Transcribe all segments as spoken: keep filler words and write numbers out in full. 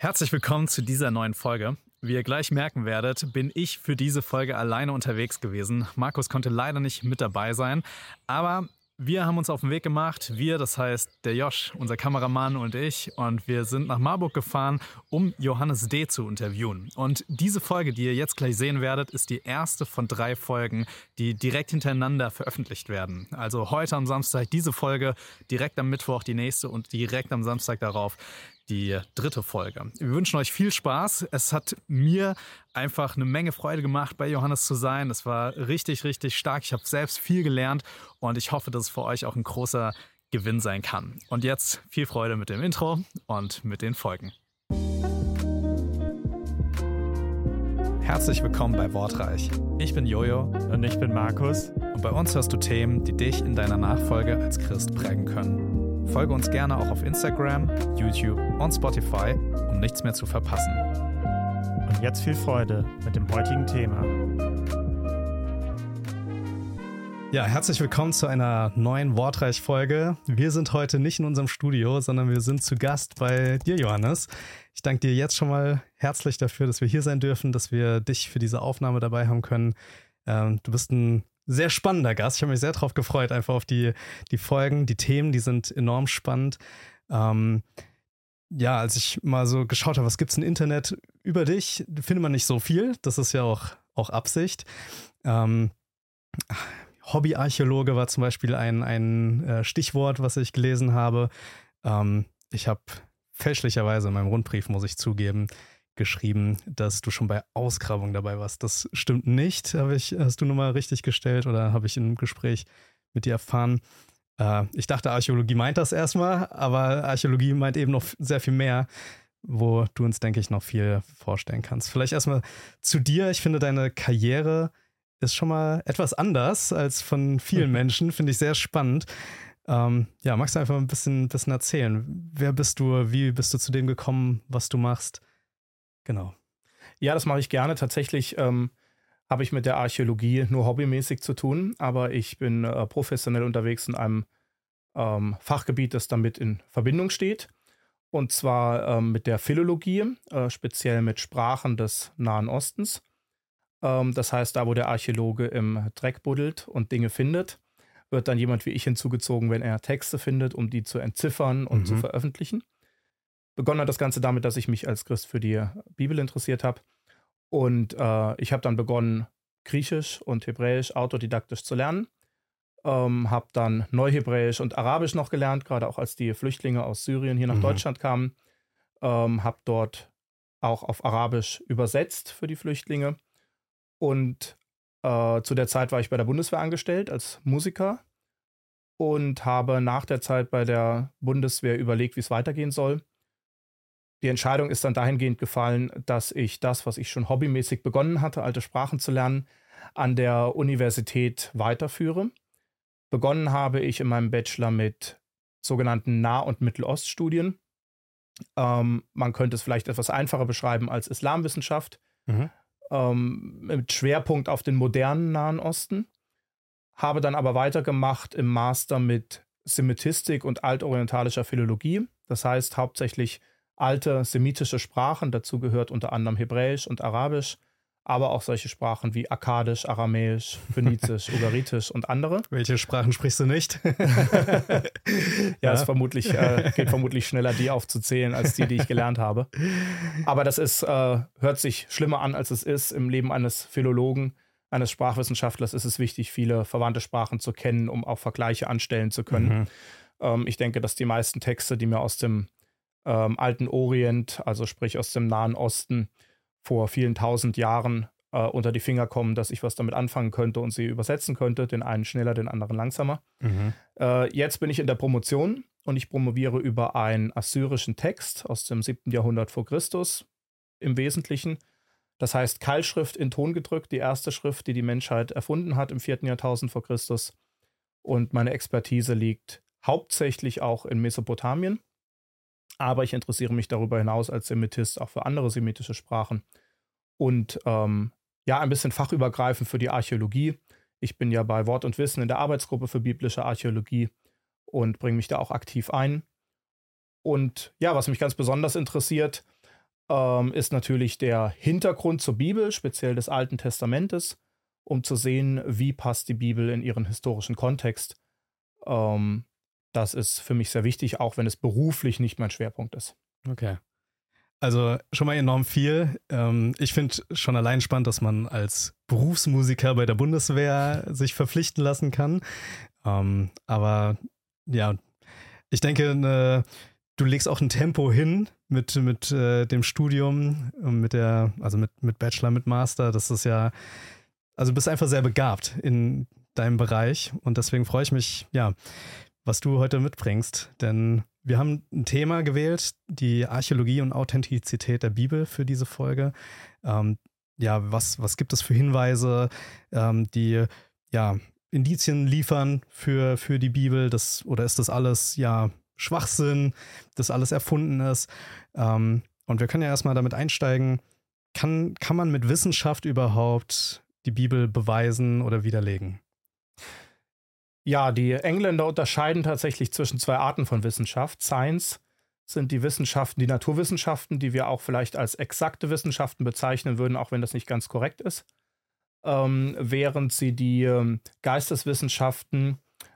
Herzlich willkommen zu dieser neuen Folge. Wie ihr gleich merken werdet, bin ich für diese Folge alleine unterwegs gewesen. Markus konnte leider nicht mit dabei sein, aber wir haben uns auf den Weg gemacht. Wir, das heißt der Josh, unser Kameramann und ich. Und wir sind nach Marburg gefahren, um Johannes D. zu interviewen. Und diese Folge, die ihr jetzt gleich sehen werdet, ist die erste von drei Folgen, die direkt hintereinander veröffentlicht werden. Also heute am Samstag diese Folge, direkt am Mittwoch die nächste und direkt am Samstag darauf die dritte Folge. Wir wünschen euch viel Spaß. Es hat mir einfach eine Menge Freude gemacht, bei Johannes zu sein. Es war richtig, richtig stark. Ich habe selbst viel gelernt und ich hoffe, dass es für euch auch ein großer Gewinn sein kann. Und jetzt viel Freude mit dem Intro und mit den Folgen. Herzlich willkommen bei Wortreich. Ich bin Jojo und ich bin Markus. Und bei uns hörst du Themen, die dich in deiner Nachfolge als Christ prägen können. Folge uns gerne auch auf Instagram, YouTube und Spotify, um nichts mehr zu verpassen. Und jetzt viel Freude mit dem heutigen Thema. Ja, herzlich willkommen zu einer neuen Wortreich-Folge. Wir sind heute nicht in unserem Studio, sondern wir sind zu Gast bei dir, Johannes. Ich danke dir jetzt schon mal herzlich dafür, dass wir hier sein dürfen, dass wir dich für diese Aufnahme dabei haben können. Ähm, du bist ein sehr spannender Gast. Ich habe mich sehr darauf gefreut, einfach auf die, die Folgen, die Themen, die sind enorm spannend. Ähm, ja, als ich mal so geschaut habe, was gibt es im Internet über dich, findet man nicht so viel. Das ist ja auch, auch Absicht. Ähm, Hobbyarchäologe war zum Beispiel ein, ein äh, Stichwort, was ich gelesen habe. Ähm, ich habe fälschlicherweise in meinem Rundbrief, muss ich zugeben, geschrieben, dass du schon bei Ausgrabungen dabei warst. Das stimmt nicht. Habe ich, hast du nochmal richtig gestellt oder habe ich im Gespräch mit dir erfahren? Äh, ich dachte, Archäologie meint das erstmal, aber Archäologie meint eben noch sehr viel mehr, wo du uns, denke ich, noch viel vorstellen kannst. Vielleicht erstmal zu dir. Ich finde, deine Karriere ist schon mal etwas anders als von vielen Menschen. Finde ich sehr spannend. Ähm, ja, magst du einfach ein bisschen, bisschen erzählen? Wer bist du? Wie bist du zu dem gekommen, was du machst? Genau. Ja, das mache ich gerne. Tatsächlich ähm, habe ich mit der Archäologie nur hobbymäßig zu tun, aber ich bin äh, professionell unterwegs in einem ähm, Fachgebiet, das damit in Verbindung steht. Und zwar ähm, mit der Philologie, äh, speziell mit Sprachen des Nahen Ostens. Ähm, das heißt, da wo der Archäologe im Dreck buddelt und Dinge findet, wird dann jemand wie ich hinzugezogen, wenn er Texte findet, um die zu entziffern und mhm. zu veröffentlichen. Begonnen hat das Ganze damit, dass ich mich als Christ für die Bibel interessiert habe. Und äh, ich habe dann begonnen, Griechisch und Hebräisch autodidaktisch zu lernen. Ähm, habe dann Neuhebräisch und Arabisch noch gelernt, gerade auch als die Flüchtlinge aus Syrien hier nach mhm. Deutschland kamen. Ähm, habe dort auch auf Arabisch übersetzt für die Flüchtlinge. Und äh, zu der Zeit war ich bei der Bundeswehr angestellt als Musiker und habe nach der Zeit bei der Bundeswehr überlegt, wie es weitergehen soll. Die Entscheidung ist dann dahingehend gefallen, dass ich das, was ich schon hobbymäßig begonnen hatte, alte Sprachen zu lernen, an der Universität weiterführe. Begonnen habe ich in meinem Bachelor mit sogenannten Nah- und Mitteloststudien. Ähm, man könnte es vielleicht etwas einfacher beschreiben als Islamwissenschaft, mhm. ähm, mit Schwerpunkt auf den modernen Nahen Osten. Habe dann aber weitergemacht im Master mit Semitistik und altorientalischer Philologie. Das heißt hauptsächlich alte semitische Sprachen, dazu gehört unter anderem Hebräisch und Arabisch, aber auch solche Sprachen wie Akkadisch, Aramäisch, Phönizisch, Ugaritisch und andere. Welche Sprachen sprichst du nicht? ja, ja. Es vermutlich, äh, geht vermutlich schneller, die aufzuzählen, als die, die ich gelernt habe. Aber das ist, äh, hört sich schlimmer an, als es ist. Im Leben eines Philologen, eines Sprachwissenschaftlers ist es wichtig, viele verwandte Sprachen zu kennen, um auch Vergleiche anstellen zu können. Mhm. Ähm, ich denke, dass die meisten Texte, die mir aus dem Ähm, alten Orient, also sprich aus dem Nahen Osten, vor vielen tausend Jahren äh, unter die Finger kommen, dass ich was damit anfangen könnte und sie übersetzen könnte, den einen schneller, den anderen langsamer. Mhm. Äh, jetzt bin ich in der Promotion und ich promoviere über einen assyrischen Text aus dem siebten Jahrhundert vor Christus im Wesentlichen. Das heißt Keilschrift in Ton gedrückt, die erste Schrift, die die Menschheit erfunden hat im vierten Jahrtausend vor Christus. Und meine Expertise liegt hauptsächlich auch in Mesopotamien. Aber ich interessiere mich darüber hinaus als Semitist auch für andere semitische Sprachen und ähm, ja, ein bisschen fachübergreifend für die Archäologie. Ich bin ja bei Wort und Wissen in der Arbeitsgruppe für biblische Archäologie und bringe mich da auch aktiv ein. Und ja, was mich ganz besonders interessiert, ähm, ist natürlich der Hintergrund zur Bibel, speziell des Alten Testamentes, um zu sehen, wie passt die Bibel in ihren historischen Kontext. Ähm, das ist für mich sehr wichtig, auch wenn es beruflich nicht mein Schwerpunkt ist. Okay. Also schon mal enorm viel. Ähm, ich finde schon allein spannend, dass man als Berufsmusiker bei der Bundeswehr sich verpflichten lassen kann. Ähm, aber ja, ich denke, ne, du legst auch ein Tempo hin mit, mit äh, dem Studium, mit der, also mit, mit Bachelor, mit Master. Das ist ja, also du bist einfach sehr begabt in deinem Bereich und deswegen freue ich mich, ja, was du heute mitbringst, denn wir haben ein Thema gewählt, die Archäologie und Authentizität der Bibel für diese Folge. Ähm, ja, was, was gibt es für Hinweise, ähm, die ja Indizien liefern für, für die Bibel? Das, oder ist das alles ja Schwachsinn, das alles erfunden ist? Ähm, und wir können ja erstmal damit einsteigen, kann, kann man mit Wissenschaft überhaupt die Bibel beweisen oder widerlegen? Ja, die Engländer unterscheiden tatsächlich zwischen zwei Arten von Wissenschaft. Science sind die Wissenschaften, die Naturwissenschaften, die wir auch vielleicht als exakte Wissenschaften bezeichnen würden, auch wenn das nicht ganz korrekt ist. Ähm, während sie die ähm, Geisteswissenschaften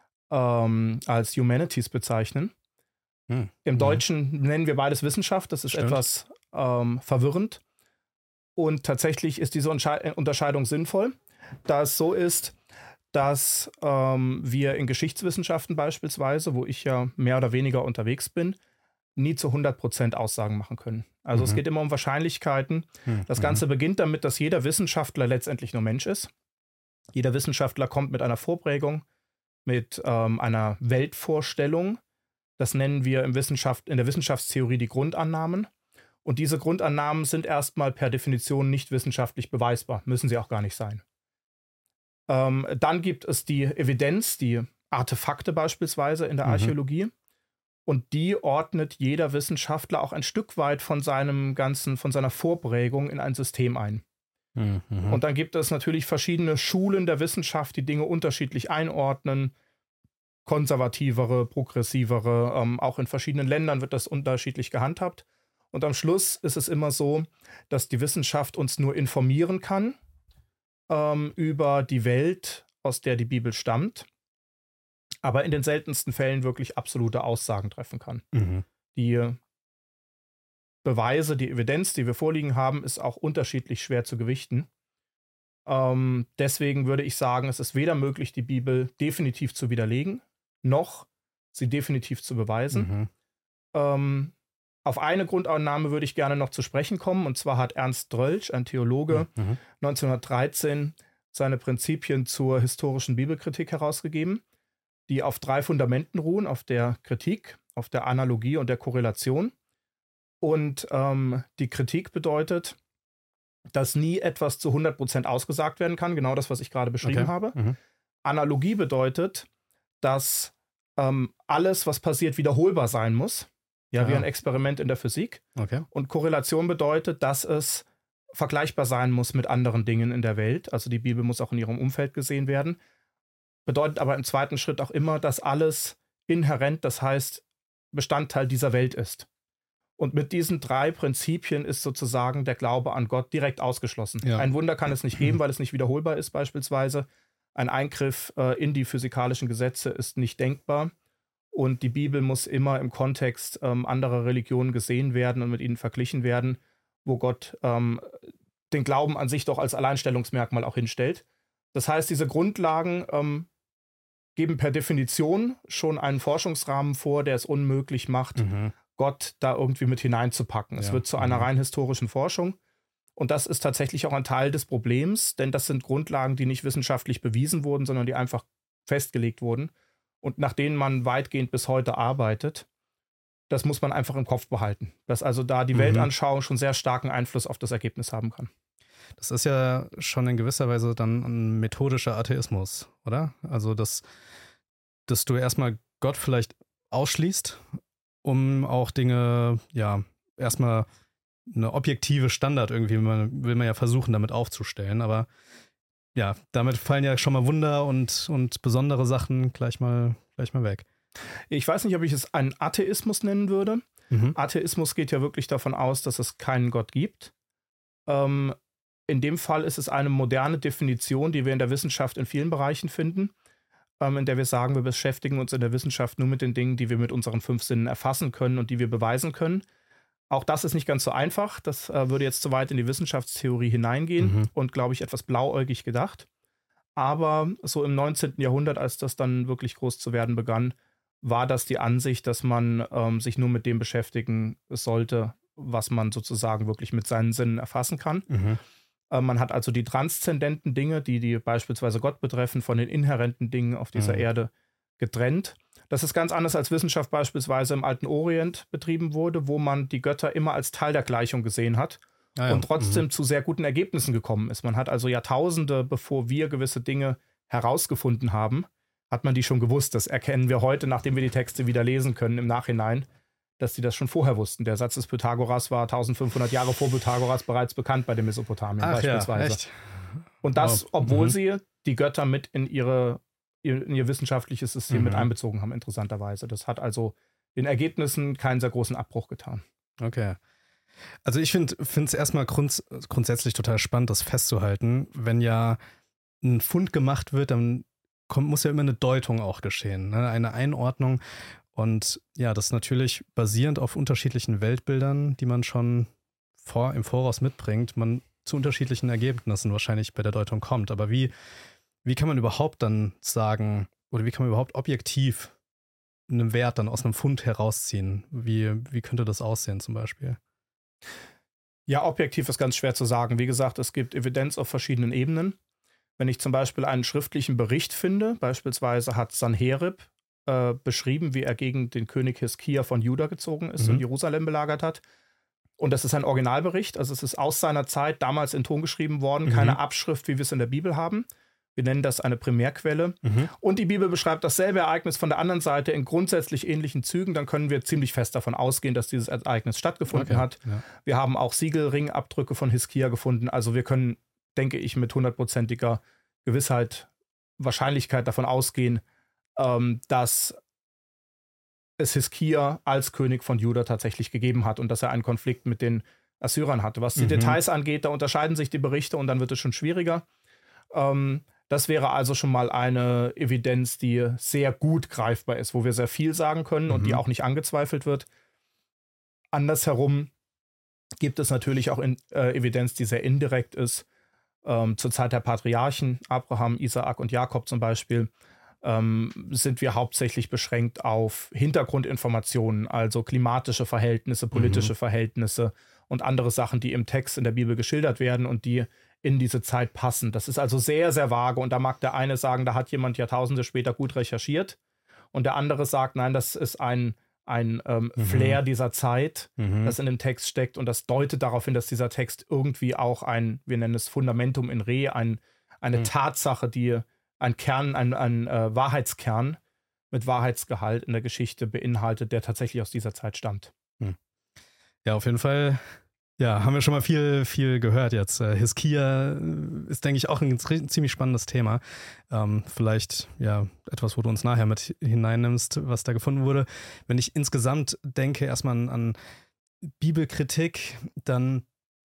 ähm, als Humanities bezeichnen. Hm. Im Deutschen hm. nennen wir beides Wissenschaft, das ist Stimmt. etwas ähm, verwirrend. Und tatsächlich ist diese Unterscheidung sinnvoll, da es so ist, dass ähm, wir in Geschichtswissenschaften beispielsweise, wo ich ja mehr oder weniger unterwegs bin, nie zu hundert Prozent Aussagen machen können. Also mhm. es geht immer um Wahrscheinlichkeiten. Mhm. Das Ganze beginnt damit, dass jeder Wissenschaftler letztendlich nur Mensch ist. Jeder Wissenschaftler kommt mit einer Vorprägung, mit ähm, einer Weltvorstellung. Das nennen wir im Wissenschaft, in der Wissenschaftstheorie die Grundannahmen. Und diese Grundannahmen sind erstmal per Definition nicht wissenschaftlich beweisbar. Müssen sie auch gar nicht sein. Ähm, dann gibt es die Evidenz, die Artefakte beispielsweise in der mhm. Archäologie. Und die ordnet jeder Wissenschaftler auch ein Stück weit von seinem ganzen, von seiner Vorprägung in ein System ein. Mhm. Und dann gibt es natürlich verschiedene Schulen der Wissenschaft, die Dinge unterschiedlich einordnen. Konservativere, progressivere, ähm, auch in verschiedenen Ländern wird das unterschiedlich gehandhabt. Und am Schluss ist es immer so, dass die Wissenschaft uns nur informieren kann ähm, über die Welt, aus der die Bibel stammt, aber in den seltensten Fällen wirklich absolute Aussagen treffen kann. Mhm. Die Beweise, die Evidenz, die wir vorliegen haben, ist auch unterschiedlich schwer zu gewichten. Ähm, deswegen würde ich sagen, es ist weder möglich, die Bibel definitiv zu widerlegen, noch sie definitiv zu beweisen. Mhm. Ähm, auf eine Grundannahme würde ich gerne noch zu sprechen kommen, und zwar hat Ernst Drölsch, ein Theologe, mhm. neunzehnhundertdreizehn seine Prinzipien zur historischen Bibelkritik herausgegeben, die auf drei Fundamenten ruhen, auf der Kritik, auf der Analogie und der Korrelation. Und ähm, die Kritik bedeutet, dass nie etwas zu hundert Prozent ausgesagt werden kann, genau das, was ich gerade beschrieben okay. habe. Mhm. Analogie bedeutet, dass ähm, alles, was passiert, wiederholbar sein muss. Ja, ja, wie ein Experiment in der Physik. Okay. Und Korrelation bedeutet, dass es vergleichbar sein muss mit anderen Dingen in der Welt. Also die Bibel muss auch in ihrem Umfeld gesehen werden. Bedeutet aber im zweiten Schritt auch immer, dass alles inhärent, das heißt Bestandteil dieser Welt ist. Und mit diesen drei Prinzipien ist sozusagen der Glaube an Gott direkt ausgeschlossen. Ja. Ein Wunder kann es nicht geben, weil es nicht wiederholbar ist beispielsweise. Ein Eingriff äh, in die physikalischen Gesetze ist nicht denkbar. Und die Bibel muss immer im Kontext ähm, anderer Religionen gesehen werden und mit ihnen verglichen werden, wo Gott ähm, den Glauben an sich doch als Alleinstellungsmerkmal auch hinstellt. Das heißt, diese Grundlagen ähm, geben per Definition schon einen Forschungsrahmen vor, der es unmöglich macht, mhm. Gott da irgendwie mit hineinzupacken. Ja. Es wird zu einer rein historischen Forschung. Und das ist tatsächlich auch ein Teil des Problems, denn das sind Grundlagen, die nicht wissenschaftlich bewiesen wurden, sondern die einfach festgelegt wurden und nach denen man weitgehend bis heute arbeitet. Das muss man einfach im Kopf behalten, dass also da die mhm. Weltanschauung schon sehr starken Einfluss auf das Ergebnis haben kann. Das ist ja schon in gewisser Weise dann ein methodischer Atheismus, oder? Also, dass, dass du erstmal Gott vielleicht ausschließt, um auch Dinge, ja, erstmal eine objektive Standard irgendwie, man, will man ja versuchen, damit aufzustellen. Aber ja, damit fallen ja schon mal Wunder und, und besondere Sachen gleich mal, gleich mal weg. Ich weiß nicht, ob ich es einen Atheismus nennen würde. Mhm. Atheismus geht ja wirklich davon aus, dass es keinen Gott gibt. Ähm, in dem Fall ist es eine moderne Definition, die wir in der Wissenschaft in vielen Bereichen finden, ähm, in der wir sagen, wir beschäftigen uns in der Wissenschaft nur mit den Dingen, die wir mit unseren fünf Sinnen erfassen können und die wir beweisen können. Auch das ist nicht ganz so einfach. Das äh, würde jetzt zu weit in die Wissenschaftstheorie hineingehen Mhm. und, glaube ich, etwas blauäugig gedacht. Aber so im neunzehnten Jahrhundert, als das dann wirklich groß zu werden begann, war das die Ansicht, dass man ähm, sich nur mit dem beschäftigen sollte, was man sozusagen wirklich mit seinen Sinnen erfassen kann. Mhm. Äh, man hat also die transzendenten Dinge, die, die beispielsweise Gott betreffen, von den inhärenten Dingen auf dieser Mhm. Erde getrennt. Das ist ganz anders, als Wissenschaft beispielsweise im alten Orient betrieben wurde, wo man die Götter immer als Teil der Gleichung gesehen hat. Ah, ja. Und trotzdem Mhm. zu sehr guten Ergebnissen gekommen ist. Man hat also Jahrtausende, bevor wir gewisse Dinge herausgefunden haben, hat man die schon gewusst. Das erkennen wir heute, nachdem wir die Texte wieder lesen können im Nachhinein, dass die das schon vorher wussten. Der Satz des Pythagoras war eintausendfünfhundert Jahre vor Pythagoras bereits bekannt bei den Mesopotamiern Ach ja, beispielsweise. echt? Und das, Wow. obwohl Mhm. sie die Götter mit in, ihre, in ihr wissenschaftliches System Mhm. mit einbezogen haben, interessanterweise. Das hat also den Ergebnissen keinen sehr großen Abbruch getan. Okay. Also ich finde es erstmal grunds grundsätzlich total spannend, das festzuhalten. Wenn ja ein Fund gemacht wird, dann kommt, muss ja immer eine Deutung auch geschehen, ne? Eine Einordnung. Und ja, das ist natürlich basierend auf unterschiedlichen Weltbildern, die man schon vor, im Voraus mitbringt, man zu unterschiedlichen Ergebnissen wahrscheinlich bei der Deutung kommt. Aber wie, wie kann man überhaupt dann sagen, oder wie kann man überhaupt objektiv einen Wert dann aus einem Fund herausziehen? Wie, wie könnte das aussehen zum Beispiel? Ja, objektiv ist ganz schwer zu sagen. Wie gesagt, es gibt Evidenz auf verschiedenen Ebenen. Wenn ich zum Beispiel einen schriftlichen Bericht finde, beispielsweise hat Sanherib äh, beschrieben, wie er gegen den König Hiskia von Juda gezogen ist Mhm. und Jerusalem belagert hat. Und das ist ein Originalbericht, also es ist aus seiner Zeit damals in Ton geschrieben worden, Mhm. keine Abschrift, wie wir es in der Bibel haben. Wir nennen das eine Primärquelle. Mhm. Und die Bibel beschreibt dasselbe Ereignis von der anderen Seite in grundsätzlich ähnlichen Zügen. Dann können wir ziemlich fest davon ausgehen, dass dieses Ereignis stattgefunden Okay. hat. Ja. Wir haben auch Siegelringabdrücke von Hiskia gefunden. Also wir können, denke ich, mit hundertprozentiger Gewissheit, Wahrscheinlichkeit davon ausgehen, ähm, dass es Hiskia als König von Juda tatsächlich gegeben hat und dass er einen Konflikt mit den Assyrern hatte. Was die Mhm. Details angeht, da unterscheiden sich die Berichte und dann wird es schon schwieriger. Ähm, das wäre also schon mal eine Evidenz, die sehr gut greifbar ist, wo wir sehr viel sagen können und Mhm. die auch nicht angezweifelt wird. Andersherum gibt es natürlich auch in, äh, Evidenz, die sehr indirekt ist. Ähm, zur Zeit der Patriarchen, Abraham, Isaak und Jakob zum Beispiel, ähm, sind wir hauptsächlich beschränkt auf Hintergrundinformationen, also klimatische Verhältnisse, politische Mhm. Verhältnisse und andere Sachen, die im Text in der Bibel geschildert werden und die in diese Zeit passen. Das ist also sehr, sehr vage und da mag der eine sagen, da hat jemand Jahrtausende später gut recherchiert und der andere sagt, nein, das ist ein, ein ähm, Mhm. Flair dieser Zeit, Mhm. das in dem Text steckt und das deutet darauf hin, dass dieser Text irgendwie auch ein, wir nennen es Fundamentum in Re, ein, eine Mhm. Tatsache, die ein Kern, ein, ein äh, Wahrheitskern mit Wahrheitsgehalt in der Geschichte beinhaltet, der tatsächlich aus dieser Zeit stammt. Ja, auf jeden Fall. Ja, haben wir schon mal viel, viel gehört jetzt. Äh, Hiskia äh, ist, denke ich, auch ein z- ziemlich spannendes Thema. Ähm, vielleicht, ja, etwas, wo du uns nachher mit hineinnimmst, was da gefunden wurde. Wenn ich insgesamt denke, erstmal an, an Bibelkritik, dann,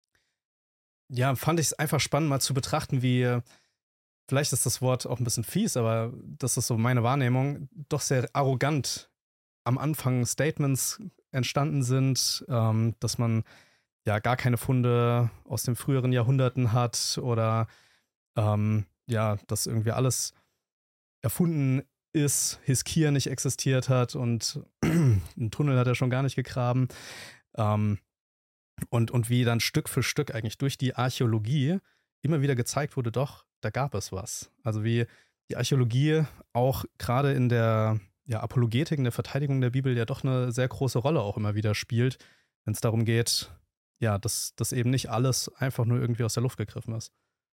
ja, fand ich es einfach spannend, mal zu betrachten, wie, äh, vielleicht ist das Wort auch ein bisschen fies, aber das ist so meine Wahrnehmung, doch sehr arrogant am Anfang Statements entstanden sind, ähm, dass man ja gar keine Funde aus den früheren Jahrhunderten hat oder ähm, ja, dass irgendwie alles erfunden ist, Hiskia nicht existiert hat und einen Tunnel hat er schon gar nicht gegraben. Ähm, und, und wie dann Stück für Stück eigentlich durch die Archäologie immer wieder gezeigt wurde, doch, da gab es was. Also wie die Archäologie auch gerade in der ja, Apologetik, in der Verteidigung der Bibel ja doch eine sehr große Rolle auch immer wieder spielt, wenn es darum geht, ja, dass, dass eben nicht alles einfach nur irgendwie aus der Luft gegriffen ist.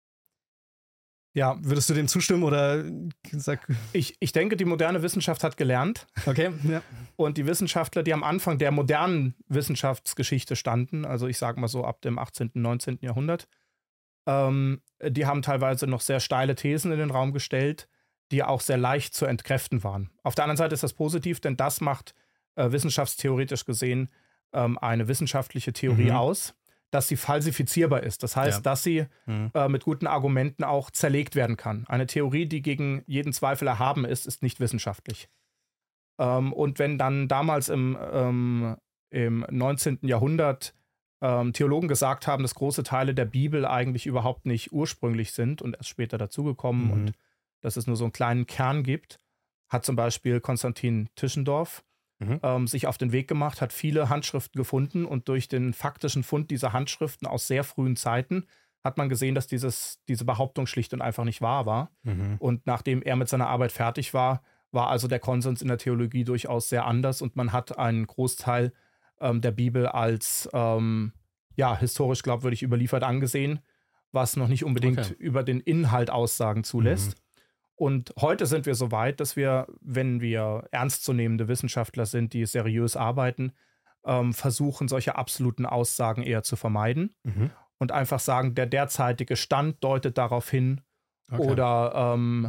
Ja, Würdest du dem zustimmen oder sag, ich, ich denke, die moderne Wissenschaft hat gelernt okay, ja. und die Wissenschaftler, die am Anfang der modernen Wissenschaftsgeschichte standen, also ich sage mal so ab dem achtzehnten, neunzehnten Jahrhundert, ähm, die haben teilweise noch sehr steile Thesen in den Raum gestellt, die auch sehr leicht zu entkräften waren. Auf der anderen Seite ist das positiv, denn das macht äh, wissenschaftstheoretisch gesehen ähm, eine wissenschaftliche Theorie Mhm. aus, dass sie falsifizierbar ist. Das heißt, Ja. dass sie Mhm. äh, mit guten Argumenten auch zerlegt werden kann. Eine Theorie, die gegen jeden Zweifel erhaben ist, ist nicht wissenschaftlich. Ähm, und wenn dann damals im, ähm, im neunzehnten. Jahrhundert ähm, Theologen gesagt haben, dass große Teile der Bibel eigentlich überhaupt nicht ursprünglich sind und erst später dazugekommen Mhm. und dass es nur so einen kleinen Kern gibt, hat zum Beispiel Konstantin Tischendorf Mhm. ähm, sich auf den Weg gemacht, hat viele Handschriften gefunden und durch den faktischen Fund dieser Handschriften aus sehr frühen Zeiten hat man gesehen, dass dieses, diese Behauptung schlicht und einfach nicht wahr war. Mhm. Und nachdem er mit seiner Arbeit fertig war, war also der Konsens in der Theologie durchaus sehr anders und man hat einen Großteil ähm, der Bibel als ähm, ja, historisch glaubwürdig überliefert angesehen, was noch nicht unbedingt Okay. über den Inhalt Aussagen zulässt. Und heute sind wir so weit, dass wir, wenn wir ernstzunehmende Wissenschaftler sind, die seriös arbeiten, ähm, versuchen, solche absoluten Aussagen eher zu vermeiden Mhm. und einfach sagen, der derzeitige Stand deutet darauf hin Okay. oder ähm,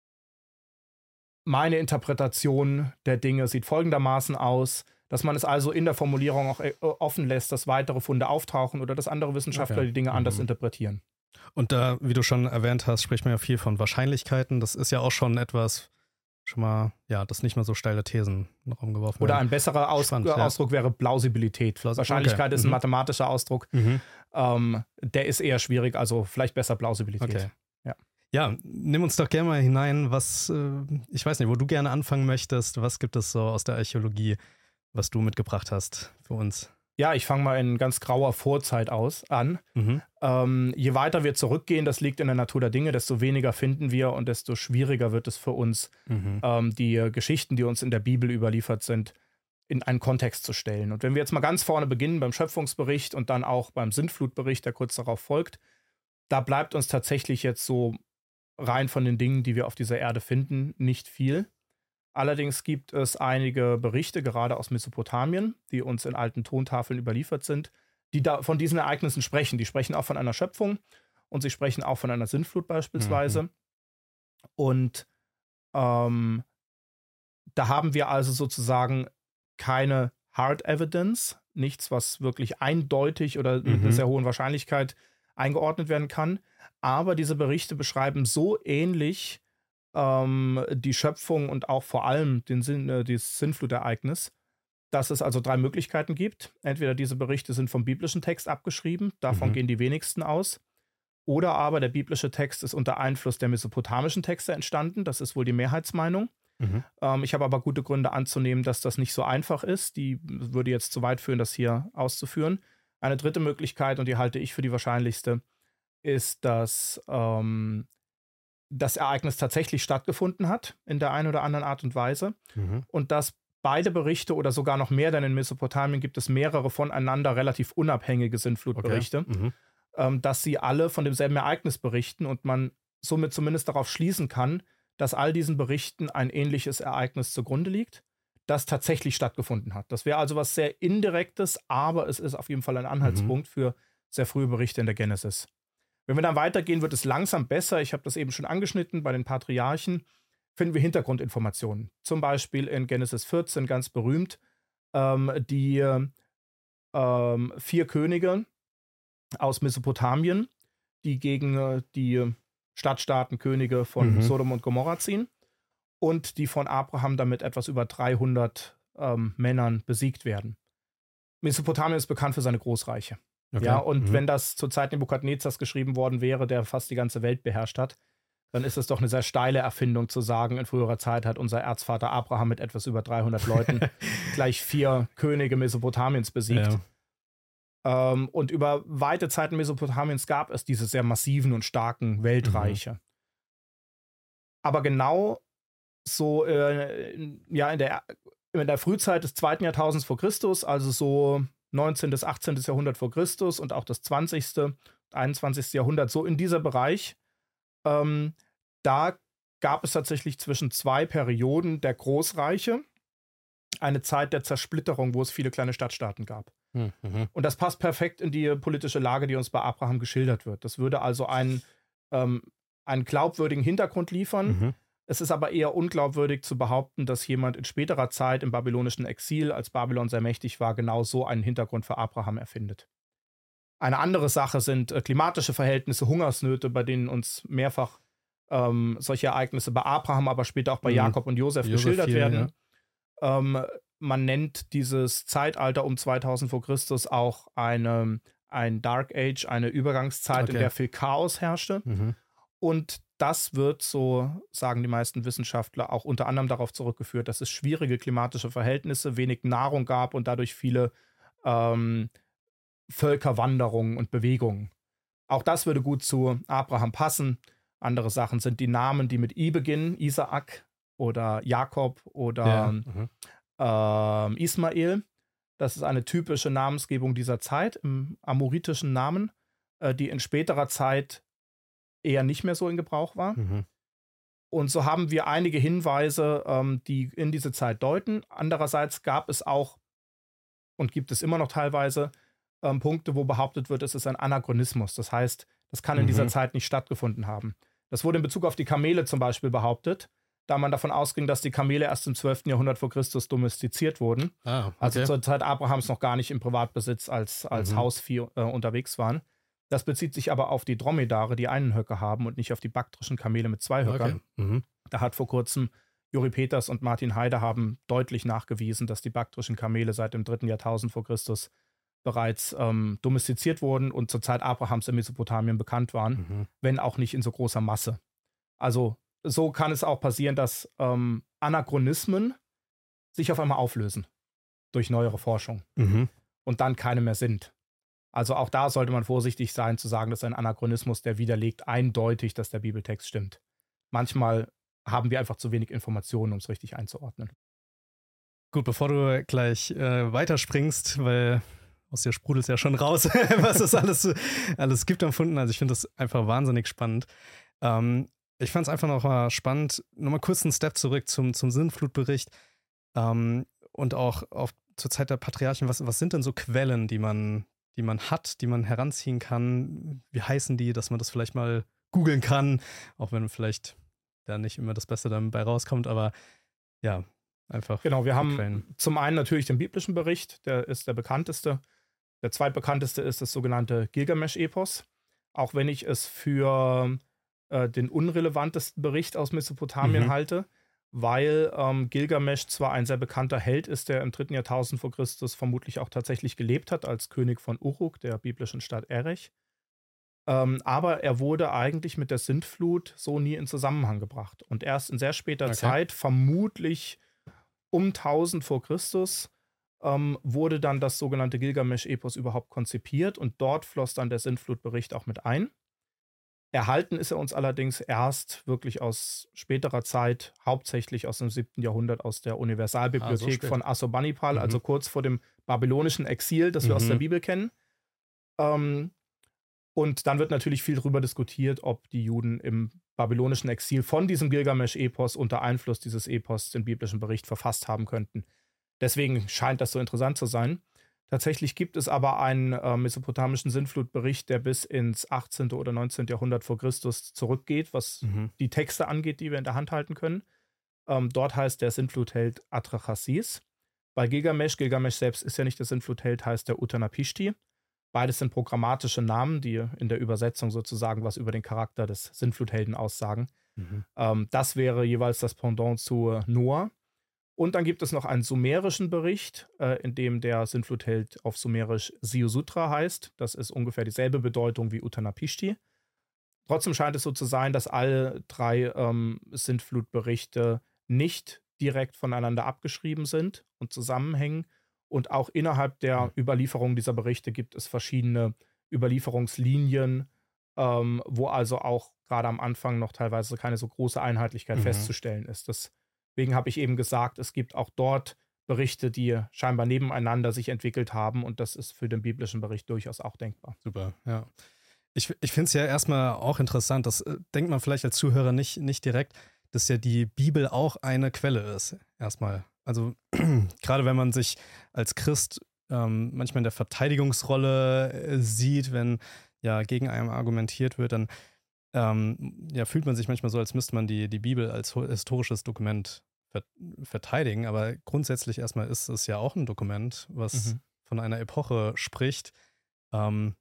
meine Interpretation der Dinge sieht folgendermaßen aus, dass man es also in der Formulierung auch äh, offen lässt, dass weitere Funde auftauchen oder dass andere Wissenschaftler Okay. die Dinge anders Mhm. interpretieren. Und da, wie du schon erwähnt hast, spricht man ja viel von Wahrscheinlichkeiten. Das ist ja auch schon etwas, schon mal, ja, dass nicht mehr so steile Thesen in den Raum geworfen Oder werden. ein besserer Aus Spannend, äh, ja. Ausdruck wäre Plausibilität. Plausi- Wahrscheinlichkeit okay. ist ein Mhm. mathematischer Ausdruck. Mhm. Ähm, der ist eher schwierig, also vielleicht besser Plausibilität. Okay. Ja. Ja, nimm uns doch gerne mal hinein, was, äh, ich weiß nicht, wo du gerne anfangen möchtest. Was gibt es so aus der Archäologie, was du mitgebracht hast für uns? Ja, ich fange mal in ganz grauer Vorzeit aus an. Mhm. Ähm, je weiter wir zurückgehen, das liegt in der Natur der Dinge, desto weniger finden wir und desto schwieriger wird es für uns, Mhm. ähm, die äh, Geschichten, die uns in der Bibel überliefert sind, in einen Kontext zu stellen. Und wenn wir jetzt mal ganz vorne beginnen beim Schöpfungsbericht und dann auch beim Sintflutbericht, der kurz darauf folgt, da bleibt uns tatsächlich jetzt so rein von den Dingen, die wir auf dieser Erde finden, nicht viel. Allerdings gibt es einige Berichte, gerade aus Mesopotamien, die uns in alten Tontafeln überliefert sind, die da von diesen Ereignissen sprechen. Die sprechen auch von einer Schöpfung und sie sprechen auch von einer Sintflut beispielsweise. Mhm. Und ähm, da haben wir also sozusagen keine Hard Evidence, nichts, was wirklich eindeutig oder mit einer Mhm. sehr hohen Wahrscheinlichkeit eingeordnet werden kann. Aber diese Berichte beschreiben so ähnlich ähm, die Schöpfung und auch vor allem den Sinn, äh, das Sintflutereignis, dass es also drei Möglichkeiten gibt. Entweder diese Berichte sind vom biblischen Text abgeschrieben, davon Mhm. gehen die wenigsten aus. Oder aber der biblische Text ist unter Einfluss der mesopotamischen Texte entstanden. Das ist wohl die Mehrheitsmeinung. Mhm. Ähm, ich habe aber gute Gründe anzunehmen, dass das nicht so einfach ist. Die würde jetzt zu weit führen, das hier auszuführen. Eine dritte Möglichkeit, und die halte ich für die wahrscheinlichste, ist, dass ähm, das Ereignis tatsächlich stattgefunden hat, in der einen oder anderen Art und Weise. Mhm. Und dass beide Berichte oder sogar noch mehr, denn in Mesopotamien gibt es mehrere voneinander relativ unabhängige Sintflutberichte, Okay. Mhm. ähm, dass sie alle von demselben Ereignis berichten und man somit zumindest darauf schließen kann, dass all diesen Berichten ein ähnliches Ereignis zugrunde liegt, das tatsächlich stattgefunden hat. Das wäre also was sehr Indirektes, aber es ist auf jeden Fall ein Anhaltspunkt für sehr frühe Berichte in der Genesis. Wenn wir dann weitergehen, wird es langsam besser. Ich habe das eben schon angeschnitten, bei den Patriarchen finden wir Hintergrundinformationen. Zum Beispiel in Genesis vierzehn, ganz berühmt, ähm, die ähm, vier Könige aus Mesopotamien, die gegen äh, die Stadtstaatenkönige von Mhm. Sodom und Gomorra ziehen und die von Abraham damit etwas über dreihundert ähm, Männern besiegt werden. Mesopotamien ist bekannt für seine Großreiche. Okay. Ja, und Mhm. wenn das zur Zeit Nebukadnezars geschrieben worden wäre, der fast die ganze Welt beherrscht hat, dann ist es doch eine sehr steile Erfindung zu sagen, in früherer Zeit hat unser Erzvater Abraham mit etwas über dreihundert Leuten gleich vier Könige Mesopotamiens besiegt. Ja. Ähm, und über weite Zeiten Mesopotamiens gab es diese sehr massiven und starken Weltreiche. Aber genau so äh, in- ja, in der, in der Frühzeit des zweiten Jahrtausends vor Christus, also so neunzehnten bis achtzehnten Jahrhundert vor Christus und auch das zwanzigsten einundzwanzigsten Jahrhundert, so in dieser Bereich, ähm, da gab es tatsächlich zwischen zwei Perioden der Großreiche eine Zeit der Zersplitterung, wo es viele kleine Stadtstaaten gab. Mhm. Und das passt perfekt in die politische Lage, die uns bei Abraham geschildert wird. Das würde also einen, ähm, einen glaubwürdigen Hintergrund liefern, Mhm. Es ist aber eher unglaubwürdig zu behaupten, dass jemand in späterer Zeit im babylonischen Exil, als Babylon sehr mächtig war, genau so einen Hintergrund für Abraham erfindet. Eine andere Sache sind äh, klimatische Verhältnisse, Hungersnöte, bei denen uns mehrfach ähm, solche Ereignisse bei Abraham, aber später auch bei Mhm. Jakob und Josef Josef geschildert viel, werden. Ähm, man nennt dieses Zeitalter um zweitausend vor Christus auch eine, ein Dark Age, eine Übergangszeit, in Okay. der viel Chaos herrschte. Mhm. Und das wird, so sagen die meisten Wissenschaftler, auch unter anderem darauf zurückgeführt, dass es schwierige klimatische Verhältnisse, wenig Nahrung gab und dadurch viele ähm, Völkerwanderungen und Bewegungen. Auch das würde gut zu Abraham passen. Andere Sachen sind die Namen, die mit I beginnen, Isaak oder Jakob oder Ja. Mhm. ähm, Ismael. Das ist eine typische Namensgebung dieser Zeit im amoritischen Namen, äh, die in späterer Zeit eher nicht mehr so in Gebrauch war. Mhm. Und so haben wir einige Hinweise, ähm, die in diese Zeit deuten. Andererseits gab es auch und gibt es immer noch teilweise ähm, Punkte, wo behauptet wird, es ist ein Anachronismus. Das heißt, das kann in Mhm. dieser Zeit nicht stattgefunden haben. Das wurde in Bezug auf die Kamele zum Beispiel behauptet, da man davon ausging, dass die Kamele erst im zwölften Jahrhundert vor Christus domestiziert wurden. Ah, okay. Also zur Zeit Abrahams noch gar nicht im Privatbesitz als, als Mhm. Hausvieh äh, unterwegs waren. Das bezieht sich aber auf die Dromedare, die einen Höcker haben und nicht auf die baktrischen Kamele mit zwei Höckern. Okay. Mhm. Da hat vor kurzem Juri Peters und Martin Heide haben deutlich nachgewiesen, dass die baktrischen Kamele seit dem dritten Jahrtausend vor Christus bereits ähm, domestiziert wurden und zur Zeit Abrahams in Mesopotamien bekannt waren, Mhm. wenn auch nicht in so großer Masse. Also so kann es auch passieren, dass ähm, Anachronismen sich auf einmal auflösen durch neuere Forschung Mhm. und dann keine mehr sind. Also auch da sollte man vorsichtig sein zu sagen, das ist ein Anachronismus, der widerlegt eindeutig, dass der Bibeltext stimmt. Manchmal haben wir einfach zu wenig Informationen, um es richtig einzuordnen. Gut, bevor du gleich äh, weiterspringst, weil aus dir sprudelt es ja schon raus, was es alles, alles gibt am Funden. Also ich finde das einfach wahnsinnig spannend. Ähm, ich fand es einfach noch mal spannend, nochmal kurz einen Step zurück zum, zum Sintflutbericht ähm, und auch auf, zur Zeit der Patriarchen. Was, was sind denn so Quellen, die man, die man hat, die man heranziehen kann? Wie heißen die, dass man das vielleicht mal googeln kann, auch wenn vielleicht da nicht immer das Beste dabei rauskommt, aber ja, einfach. Genau, wir die haben Quellen. zum einen natürlich den biblischen Bericht, der ist der bekannteste. Der zweitbekannteste ist das sogenannte Gilgamesch-Epos. Auch wenn ich es für äh, den unrelevantesten Bericht aus Mesopotamien Mhm. halte, weil ähm, Gilgamesch zwar ein sehr bekannter Held ist, der im dritten Jahrtausend vor Christus vermutlich auch tatsächlich gelebt hat als König von Uruk, der biblischen Stadt Erech. Ähm, aber er wurde eigentlich mit der Sintflut so nie in Zusammenhang gebracht. Und erst in sehr später Okay. Zeit, vermutlich um tausend vor Christus, ähm, wurde dann das sogenannte Gilgamesch-Epos überhaupt konzipiert und dort floss dann der Sintflutbericht auch mit ein. Erhalten ist er uns allerdings erst wirklich aus späterer Zeit, hauptsächlich aus dem siebten Jahrhundert, aus der Universalbibliothek spät. von Assurbanipal, Mhm. also kurz vor dem babylonischen Exil, das wir aus der Mhm. Bibel kennen. Ähm, und dann wird natürlich viel darüber diskutiert, ob die Juden im babylonischen Exil von diesem Gilgamesch-Epos unter Einfluss dieses Epos den biblischen Bericht verfasst haben könnten. Deswegen scheint das so interessant zu sein. Tatsächlich gibt es aber einen äh, mesopotamischen Sintflutbericht, der bis ins achtzehnten oder neunzehnten Jahrhundert vor Christus zurückgeht, was Mhm. die Texte angeht, die wir in der Hand halten können. Ähm, dort heißt der Sintflutheld Atrahasis. Bei Gilgamesch, Gilgamesch selbst ist ja nicht der Sintflutheld, heißt der Utanapishti. Beides sind programmatische Namen, die in der Übersetzung sozusagen was über den Charakter des Sintfluthelden aussagen. Mhm. Ähm, das wäre jeweils das Pendant zu äh, Noah. Und dann gibt es noch einen sumerischen Bericht, äh, in dem der Sintflutheld auf Sumerisch Siusutra heißt. Das ist ungefähr dieselbe Bedeutung wie Utanapishti. Trotzdem scheint es so zu sein, dass alle drei ähm, Sintflutberichte nicht direkt voneinander abgeschrieben sind und zusammenhängen. Und auch innerhalb der Mhm. Überlieferung dieser Berichte gibt es verschiedene Überlieferungslinien, ähm, wo also auch gerade am Anfang noch teilweise keine so große Einheitlichkeit Mhm. festzustellen ist. Deswegen habe ich eben gesagt, es gibt auch dort Berichte, die scheinbar nebeneinander sich entwickelt haben und das ist für den biblischen Bericht durchaus auch denkbar. Super, ja. Ich, ich finde es ja erstmal auch interessant, das äh, denkt man vielleicht als Zuhörer nicht, nicht direkt, dass ja die Bibel auch eine Quelle ist, erstmal. Also gerade wenn man sich als Christ ähm, manchmal in der Verteidigungsrolle äh, sieht, wenn ja gegen einen argumentiert wird, dann ähm, ja, fühlt man sich manchmal so, als müsste man die, die Bibel als historisches Dokument ver verteidigen. Aber grundsätzlich erstmal ist es ja auch ein Dokument, was mhm. von einer Epoche spricht, ähm,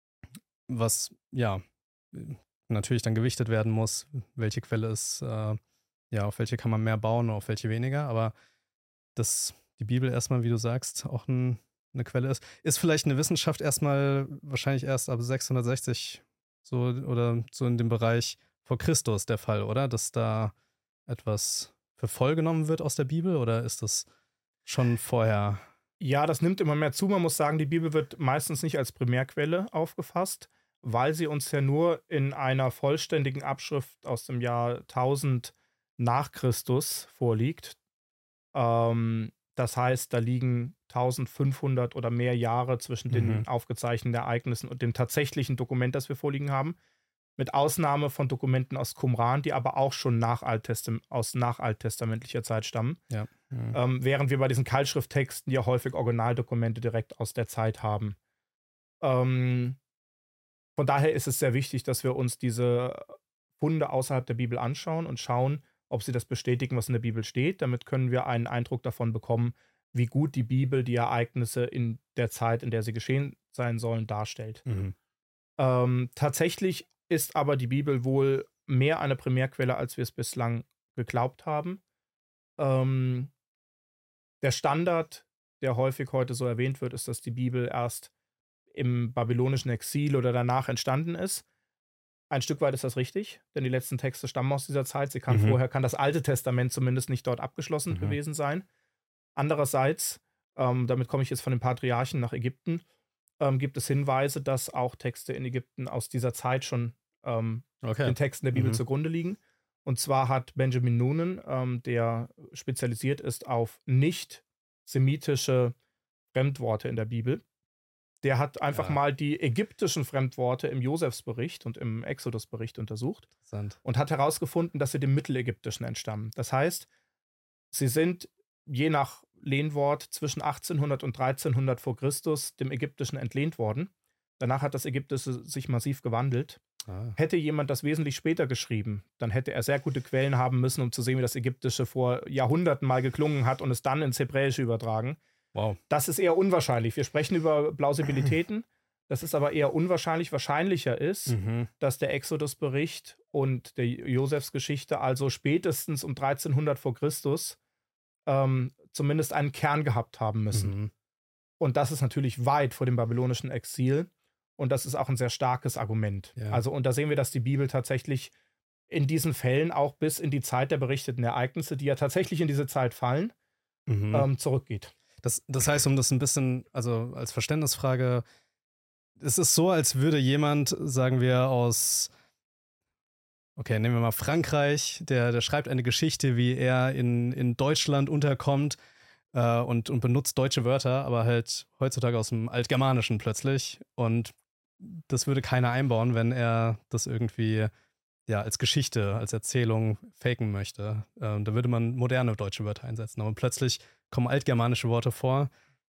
was ja natürlich dann gewichtet werden muss, welche Quelle ist, äh, ja, auf welche kann man mehr bauen, auf welche weniger. Aber dass die Bibel erstmal, wie du sagst, auch ein, eine Quelle ist, ist vielleicht eine Wissenschaft erstmal wahrscheinlich erst ab sechshundertsechzig so oder so in dem Bereich vor Christus der Fall, oder? Dass da etwas für voll genommen wird aus der Bibel, oder ist das schon vorher? Ja, das nimmt immer mehr zu. Man muss sagen, die Bibel wird meistens nicht als Primärquelle aufgefasst, weil sie uns ja nur in einer vollständigen Abschrift aus dem Jahr tausend nach Christus vorliegt. Ähm, das heißt, da liegen eintausendfünfhundert oder mehr Jahre zwischen den mhm. aufgezeichneten Ereignissen und dem tatsächlichen Dokument, das wir vorliegen haben. Mit Ausnahme von Dokumenten aus Qumran, die aber auch schon nach Alttestam- aus nachalttestamentlicher Zeit stammen. Ja. Mhm. Ähm, während wir bei diesen Keilschrifttexten ja häufig Originaldokumente direkt aus der Zeit haben. Ähm, von daher ist es sehr wichtig, dass wir uns diese Funde außerhalb der Bibel anschauen und schauen, ob sie das bestätigen, was in der Bibel steht. Damit können wir einen Eindruck davon bekommen, wie gut die Bibel die Ereignisse in der Zeit, in der sie geschehen sein sollen, darstellt. Mhm. Ähm, tatsächlich ist aber die Bibel wohl mehr eine Primärquelle, als wir es bislang geglaubt haben. Ähm, der Standard, der häufig heute so erwähnt wird, ist, dass die Bibel erst im babylonischen Exil oder danach entstanden ist. Ein Stück weit ist das richtig, denn die letzten Texte stammen aus dieser Zeit. Sie kann mhm. vorher kann das Alte Testament zumindest nicht dort abgeschlossen mhm. gewesen sein. Andererseits, ähm, damit komme ich jetzt von den Patriarchen nach Ägypten, ähm, gibt es Hinweise, dass auch Texte in Ägypten aus dieser Zeit schon ähm, okay. den Texten der Bibel mhm. zugrunde liegen. Und zwar hat Benjamin Noonan, ähm, der spezialisiert ist auf nicht-semitische Fremdworte in der Bibel, der hat einfach ja. mal die ägyptischen Fremdworte im Josefsbericht und im Exodusbericht untersucht und hat herausgefunden, dass sie dem Mittelägyptischen entstammen. Das heißt, sie sind je nach Lehnwort zwischen achtzehnhundert und dreizehnhundert vor Christus dem Ägyptischen entlehnt worden. Danach hat das Ägyptische sich massiv gewandelt. Ah. Hätte jemand das wesentlich später geschrieben, dann hätte er sehr gute Quellen haben müssen, um zu sehen, wie das Ägyptische vor Jahrhunderten mal geklungen hat und es dann ins Hebräische übertragen. Wow. Das ist eher unwahrscheinlich. Wir sprechen über Plausibilitäten. Das ist aber eher unwahrscheinlich. Wahrscheinlicher ist, mhm. dass der Exodusbericht und der Josefsgeschichte also spätestens um dreizehnhundert vor Christus ähm, zumindest einen Kern gehabt haben müssen. Mhm. Und das ist natürlich weit vor dem babylonischen Exil. Und das ist auch ein sehr starkes Argument. Ja. Also, und da sehen wir, dass die Bibel tatsächlich in diesen Fällen auch bis in die Zeit der berichteten Ereignisse, die ja tatsächlich in diese Zeit fallen, mhm. ähm, zurückgeht. Das, das heißt, um das ein bisschen, also als Verständnisfrage, es ist so, als würde jemand, sagen wir, aus, okay, nehmen wir mal Frankreich, der, der schreibt eine Geschichte, wie er in, in Deutschland unterkommt äh, und, und benutzt deutsche Wörter, aber halt heutzutage aus dem Altgermanischen plötzlich. Und das würde keiner einbauen, wenn er das irgendwie ja, als Geschichte, als Erzählung faken möchte. Äh, da würde man moderne deutsche Wörter einsetzen. Aber plötzlich kommen altgermanische Worte vor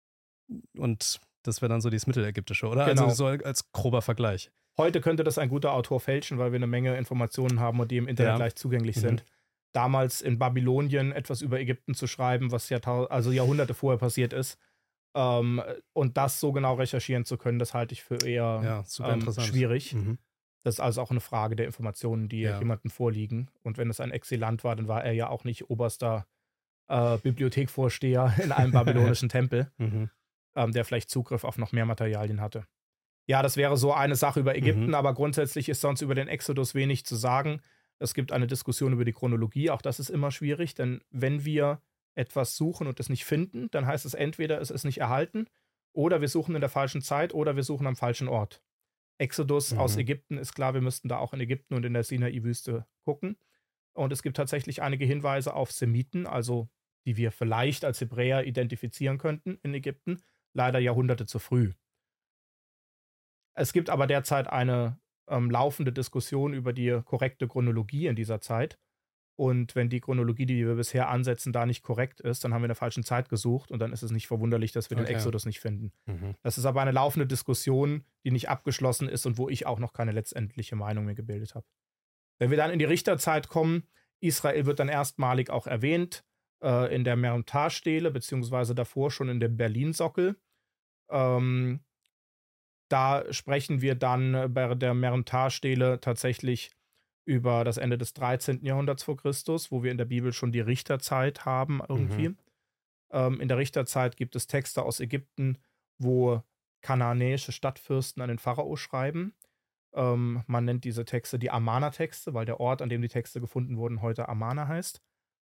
und das wäre dann so dieses Mittelägyptische, oder? Genau. Also so als grober Vergleich. Heute könnte das ein guter Autor fälschen, weil wir eine Menge Informationen haben und die im Internet ja. leicht zugänglich mhm. sind. Damals in Babylonien etwas über Ägypten zu schreiben, was Jahrtau- also Jahrhunderte vorher passiert ist, ähm, und das so genau recherchieren zu können, das halte ich für eher ja, super ähm, interessant. schwierig. Mhm. Das ist also auch eine Frage der Informationen, die ja. jemandem vorliegen. Und wenn es ein Exilant war, dann war er ja auch nicht oberster äh, Bibliothekvorsteher in einem babylonischen Tempel, mhm. ähm, der vielleicht Zugriff auf noch mehr Materialien hatte. Ja, das wäre so eine Sache über Ägypten, mhm. aber grundsätzlich ist sonst über den Exodus wenig zu sagen. Es gibt eine Diskussion über die Chronologie, auch das ist immer schwierig, denn wenn wir etwas suchen und es nicht finden, dann heißt es entweder, es ist nicht erhalten, oder wir suchen in der falschen Zeit, oder wir suchen am falschen Ort. Exodus mhm. aus Ägypten ist klar, wir müssten da auch in Ägypten und in der Sinai-Wüste gucken. Und es gibt tatsächlich einige Hinweise auf Semiten, also die wir vielleicht als Hebräer identifizieren könnten in Ägypten, leider Jahrhunderte zu früh. Es gibt aber derzeit eine ähm, laufende Diskussion über die korrekte Chronologie in dieser Zeit. Und wenn die Chronologie, die wir bisher ansetzen, da nicht korrekt ist, dann haben wir in der falschen Zeit gesucht und dann ist es nicht verwunderlich, dass wir okay. den Exodus nicht finden. Mhm. Das ist aber eine laufende Diskussion, die nicht abgeschlossen ist und wo ich auch noch keine letztendliche Meinung mir gebildet habe. Wenn wir dann in die Richterzeit kommen, Israel wird dann erstmalig auch erwähnt äh, in der Merontar-Stele, beziehungsweise davor schon in dem Berlin-Sockel. Ähm, da sprechen wir dann bei der Merontar-Stele tatsächlich über das Ende des dreizehnten Jahrhunderts vor Christus, wo wir in der Bibel schon die Richterzeit haben irgendwie. Mhm. Ähm, in der Richterzeit gibt es Texte aus Ägypten, wo kanaanäische Stadtfürsten an den Pharao schreiben. Ähm, man nennt diese Texte die Amana-Texte, weil der Ort, an dem die Texte gefunden wurden, heute Amana heißt.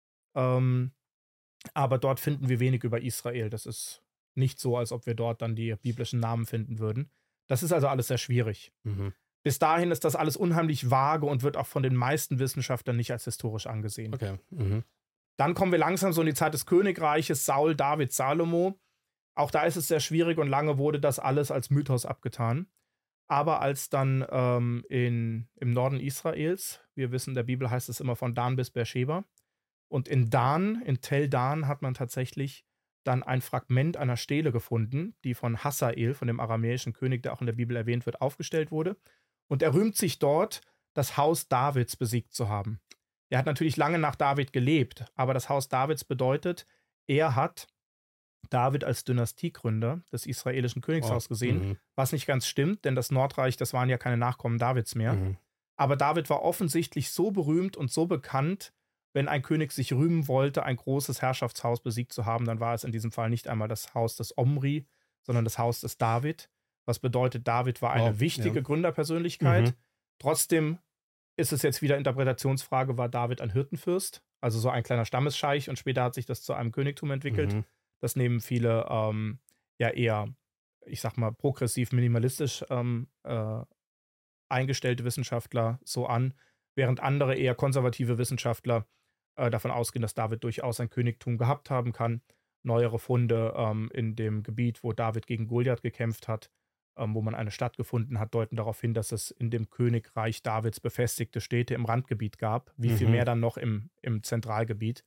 Ähm, aber dort finden wir wenig über Israel. Das ist nicht so, als ob wir dort dann die biblischen Namen finden würden. Das ist also alles sehr schwierig. Mhm. Bis dahin ist das alles unheimlich vage und wird auch von den meisten Wissenschaftlern nicht als historisch angesehen. Okay. Mhm. Dann kommen wir langsam so in die Zeit des Königreiches, Saul, David, Salomo. Auch da ist es sehr schwierig und lange wurde das alles als Mythos abgetan. Aber als dann ähm, in, im Norden Israels, wir wissen, in der Bibel heißt es immer von Dan bis Beersheba, und in Dan, in Tel Dan, hat man tatsächlich dann ein Fragment einer Stele gefunden, die von Hazael, von dem aramäischen König, der auch in der Bibel erwähnt wird, aufgestellt wurde. Und er rühmt sich dort, das Haus Davids besiegt zu haben. Er hat natürlich lange nach David gelebt, aber das Haus Davids bedeutet, er hat David als Dynastiegründer des israelischen Königshauses oh, gesehen, m- was nicht ganz stimmt, denn das Nordreich, das waren ja keine Nachkommen Davids mehr. M- Aber David war offensichtlich so berühmt und so bekannt, wenn ein König sich rühmen wollte, ein großes Herrschaftshaus besiegt zu haben, dann war es in diesem Fall nicht einmal das Haus des Omri, sondern das Haus des David. Was bedeutet, David war eine oh, wichtige ja. Gründerpersönlichkeit. Mhm. Trotzdem ist es jetzt wieder Interpretationsfrage, war David ein Hirtenfürst, also so ein kleiner Stammesscheich, und später hat sich das zu einem Königtum entwickelt. Mhm. Das nehmen viele ähm, ja eher, ich sag mal, progressiv minimalistisch ähm, äh, eingestellte Wissenschaftler so an, während andere eher konservative Wissenschaftler äh, davon ausgehen, dass David durchaus ein Königtum gehabt haben kann. Neuere Funde ähm, in dem Gebiet, wo David gegen Goliath gekämpft hat, ähm, wo man eine Stadt gefunden hat, deuten darauf hin, dass es in dem Königreich Davids befestigte Städte im Randgebiet gab. Wie mhm. viel mehr dann noch im, im Zentralgebiet.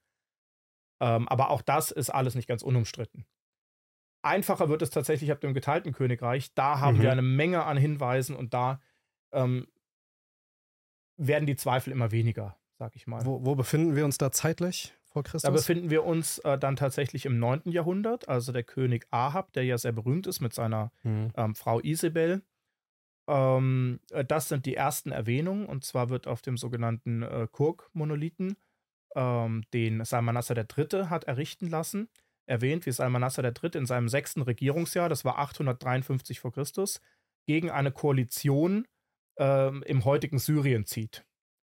Ähm, aber auch das ist alles nicht ganz unumstritten. Einfacher wird es tatsächlich ab dem geteilten Königreich. Da haben mhm. wir eine Menge an Hinweisen und da ähm, werden die Zweifel immer weniger, sag ich mal. Wo, wo befinden wir uns da zeitlich vor Christus? Da befinden wir uns äh, dann tatsächlich im neunten Jahrhundert, also der König Ahab, der ja sehr berühmt ist mit seiner mhm. ähm, Frau Isabel. Ähm, das sind die ersten Erwähnungen, und zwar wird auf dem sogenannten äh, Kurk-Monolithen, ähm, den Salmanassar der Dritte hat errichten lassen, erwähnt, wie Salmanassar der Dritte in seinem sechsten Regierungsjahr, das war achthundertdreiundfünfzig vor Christus, gegen eine Koalition ähm, im heutigen Syrien zieht.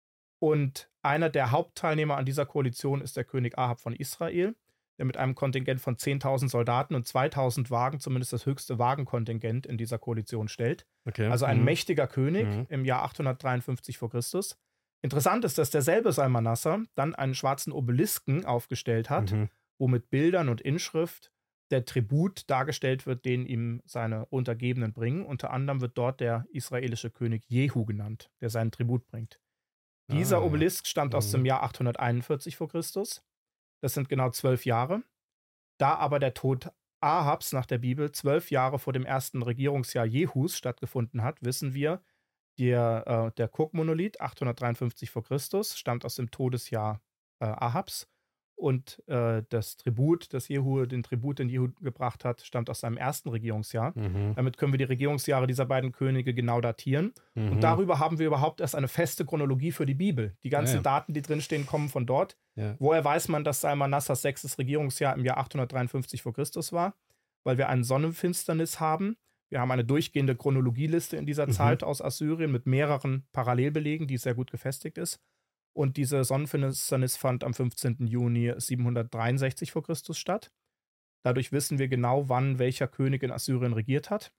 Und einer der Hauptteilnehmer an dieser Koalition ist der König Ahab von Israel, der mit einem Kontingent von zehntausend Soldaten und zweitausend Wagen zumindest das höchste Wagenkontingent in dieser Koalition stellt. Okay. Also ein mhm. mächtiger König mhm. im Jahr achthundertdreiundfünfzig vor Christus. Interessant ist, dass derselbe Salmanassar dann einen schwarzen Obelisken aufgestellt hat, mhm. wo mit Bildern und Inschrift der Tribut dargestellt wird, den ihm seine Untergebenen bringen. Unter anderem wird dort der israelische König Jehu genannt, der seinen Tribut bringt. Dieser ah, Obelisk stammt mhm. aus dem Jahr achthunderteinundvierzig vor Christus. Das sind genau zwölf Jahre. Da aber der Tod Ahabs nach der Bibel zwölf Jahre vor dem ersten Regierungsjahr Jehus stattgefunden hat, wissen wir, der, äh, der Kurk-Monolith achthundertdreiundfünfzig vor Christus stammt aus dem Todesjahr äh, Ahabs. Und äh, das Tribut, das Jehu, den Tribut, den Jehu gebracht hat, stammt aus seinem ersten Regierungsjahr. Mhm. Damit können wir die Regierungsjahre dieser beiden Könige genau datieren. Mhm. Und darüber haben wir überhaupt erst eine feste Chronologie für die Bibel. Die ganzen ja, ja. Daten, die drinstehen, kommen von dort. Ja. Woher weiß man, dass Salmanassars sechstes Regierungsjahr im Jahr achthundertdreiundfünfzig vor Christus war? Weil wir eine Sonnenfinsternis haben. Wir haben eine durchgehende Chronologieliste in dieser mhm. Zeit aus Assyrien mit mehreren Parallelbelegen, die sehr gut gefestigt ist. Und diese Sonnenfinsternis fand am fünfzehnten Juni siebenhundertdreiundsechzig vor Christus statt. Dadurch wissen wir genau, wann welcher König in Assyrien regiert hat.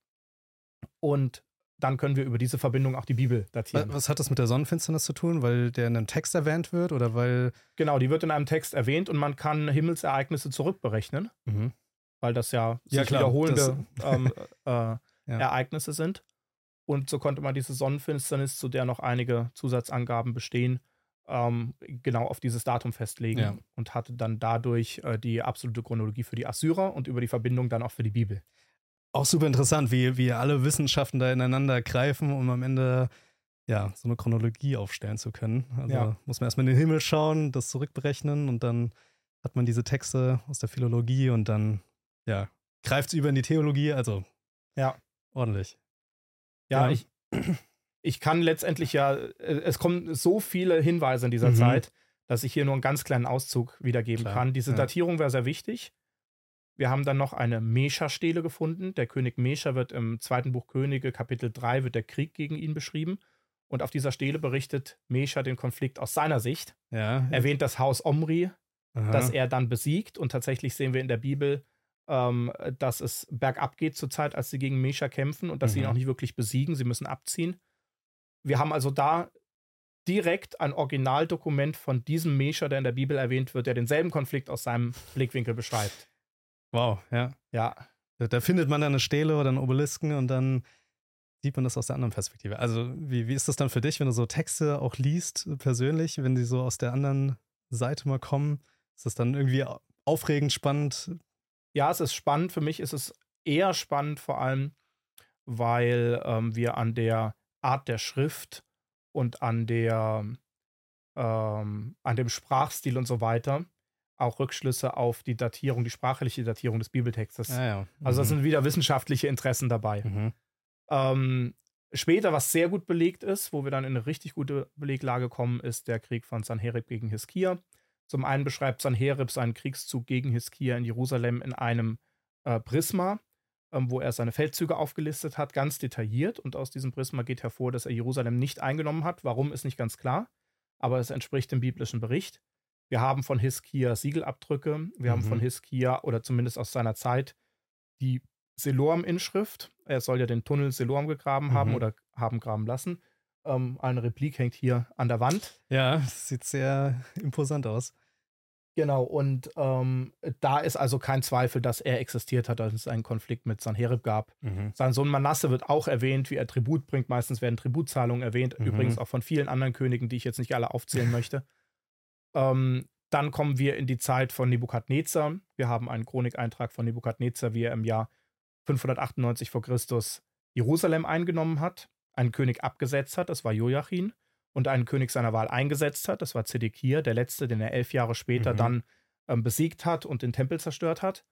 Und dann können wir über diese Verbindung auch die Bibel datieren. Was hat das mit der Sonnenfinsternis zu tun? Weil der in einem Text erwähnt wird oder weil... Genau, die wird in einem Text erwähnt und man kann Himmelsereignisse zurückberechnen, mhm. weil das ja sich ja, klar, wiederholende das, ähm, äh, ja. Ereignisse sind. Und so konnte man diese Sonnenfinsternis, zu der noch einige Zusatzangaben bestehen, ähm, genau auf dieses Datum festlegen ja. und hatte dann dadurch äh, die absolute Chronologie für die Assyrer und über die Verbindung dann auch für die Bibel. Auch super interessant, wie, wie alle Wissenschaften da ineinander greifen, um am Ende ja, so eine Chronologie aufstellen zu können. Also Ja. muss man erstmal in den Himmel schauen, das zurückberechnen und dann hat man diese Texte aus der Philologie und dann, ja, greift es über in die Theologie, also Ja. ordentlich. Ja, Ja. ich, ich kann letztendlich ja, äh, es kommen so viele Hinweise in dieser Mhm. Zeit, dass ich hier nur einen ganz kleinen Auszug wiedergeben Klar, kann. Diese ja. Datierung wäre sehr wichtig. Wir haben dann noch eine Mescha-Stele gefunden. Der König Mescha wird im zweiten Buch Könige, Kapitel drei, wird der Krieg gegen ihn beschrieben. Und auf dieser Stele berichtet Mescha den Konflikt aus seiner Sicht. Ja. Erwähnt das Haus Omri, Aha. das er dann besiegt. Und tatsächlich sehen wir in der Bibel, ähm, dass es bergab geht zur Zeit, als sie gegen Mescha kämpfen und dass sie ihn Mhm. auch nicht wirklich besiegen. Sie müssen abziehen. Wir haben also da direkt ein Originaldokument von diesem Mescha, der in der Bibel erwähnt wird, der denselben Konflikt aus seinem Blickwinkel beschreibt. Wow, ja. Ja, Da, da findet man dann eine Stele oder einen Obelisken und dann sieht man das aus der anderen Perspektive. Also wie, wie ist das dann für dich, wenn du so Texte auch liest, persönlich, wenn die so aus der anderen Seite mal kommen? Ist das dann irgendwie aufregend, spannend? ja, es ist spannend. Für mich ist es eher spannend, vor allem, weil ähm, wir an der Art der Schrift und an der ähm, an dem Sprachstil und so weiter auch Rückschlüsse auf die Datierung, die sprachliche Datierung des Bibeltextes. Ah, ja. Also, das Mhm. sind wieder wissenschaftliche Interessen dabei. Mhm. Ähm, später, was sehr gut belegt ist, wo wir dann in eine richtig gute Beleglage kommen, ist der Krieg von Sanherib gegen Hiskia. Zum einen beschreibt Sanherib seinen Kriegszug gegen Hiskia in Jerusalem in einem äh, Prisma, ähm, wo er seine Feldzüge aufgelistet hat, ganz detailliert. Und aus diesem Prisma geht hervor, dass er Jerusalem nicht eingenommen hat. Warum, ist nicht ganz klar, aber es entspricht dem biblischen Bericht. Wir haben von Hiskia Siegelabdrücke. Wir haben Mhm. von Hiskia, oder zumindest aus seiner Zeit, die Siloam-Inschrift. Er soll ja den Tunnel Siloam gegraben haben Mhm. oder haben graben lassen. Ähm, eine Replik hängt hier an der Wand. Ja, das sieht sehr imposant aus. Genau, und ähm, da ist also kein Zweifel, dass er existiert hat, dass es einen Konflikt mit Sanherib gab. Mhm. Sein Sohn Manasse wird auch erwähnt, wie er Tribut bringt. Meistens werden Tributzahlungen erwähnt. Mhm. Übrigens auch von vielen anderen Königen, die ich jetzt nicht alle aufzählen möchte. Ähm, dann kommen wir in die Zeit von Nebukadnezar. Wir haben einen Chronikeintrag von Nebukadnezar, wie er im Jahr fünfhundertachtundneunzig vor Christus Jerusalem eingenommen hat, einen König abgesetzt hat, das war Joachim, und einen König seiner Wahl eingesetzt hat, das war Zedekia, der letzte, den er elf Jahre später Mhm. dann ähm, besiegt hat und den Tempel zerstört hat.